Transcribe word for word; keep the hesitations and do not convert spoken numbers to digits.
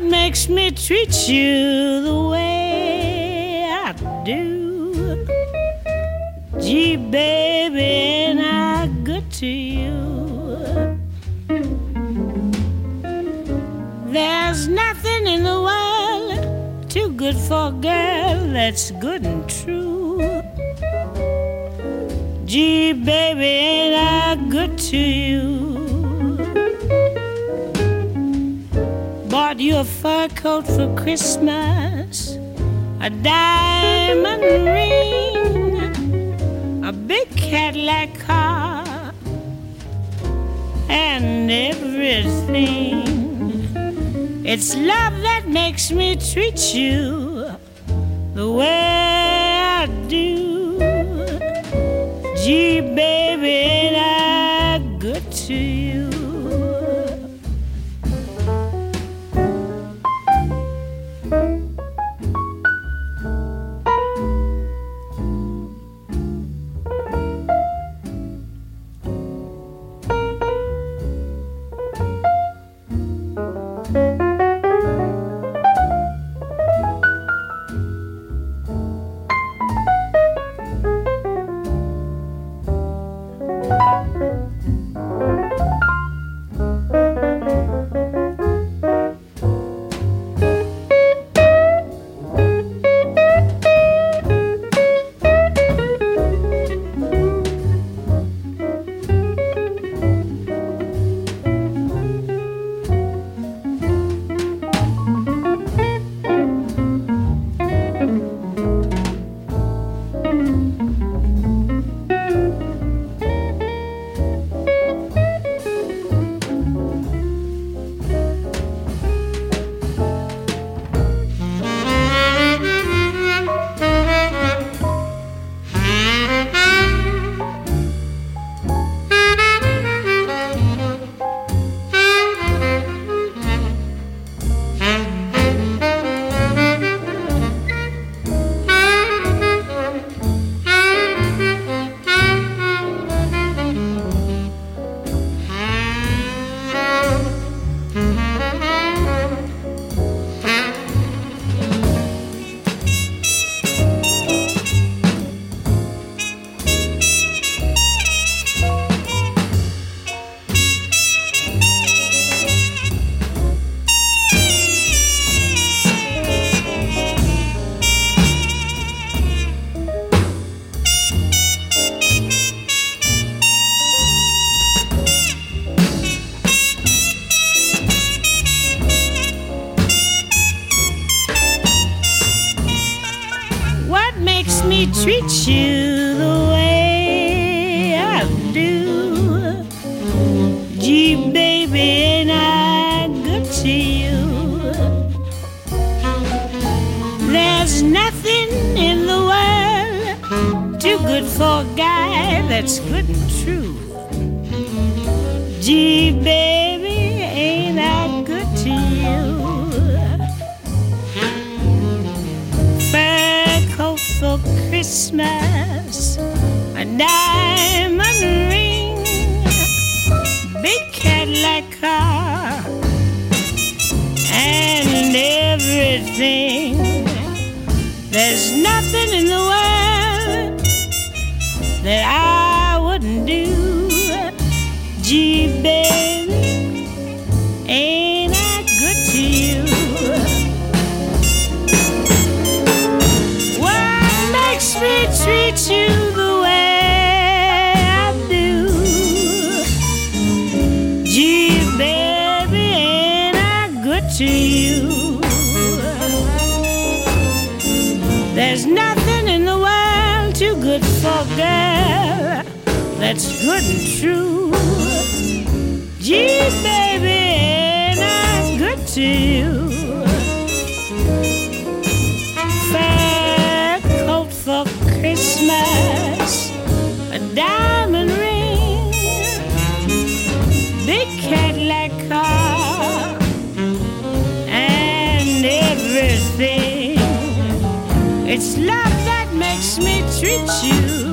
makes me treat you the way I do? Gee, baby, ain't I good to you? There's nothing in the world too good for a girl that's good and true. Gee, baby, ain't I good to you? Bought you a fur coat for Christmas, a diamond ring, a big Cadillac car, and everything. It's love that makes me treat you the way I do. Gee, baby, ain't I good to you? Treat you the way I do. Gee, baby, ain't I good to you? There's nothing in the world too good for a guy that's good and true. Gee, baby, ain't I good to you? For Christmas, a diamond ring, big Cadillac car, and everything. There's nothing in the world that I wouldn't do. Gee, baby, ain't I good to you? Makes me treat you the way I do. Gee, baby, ain't I good to you? There's nothing in the world too good for a girl that's good and true. Gee, baby, ain't I good to you? For Christmas, a diamond ring, big Cadillac car, and everything. It's love that makes me treat you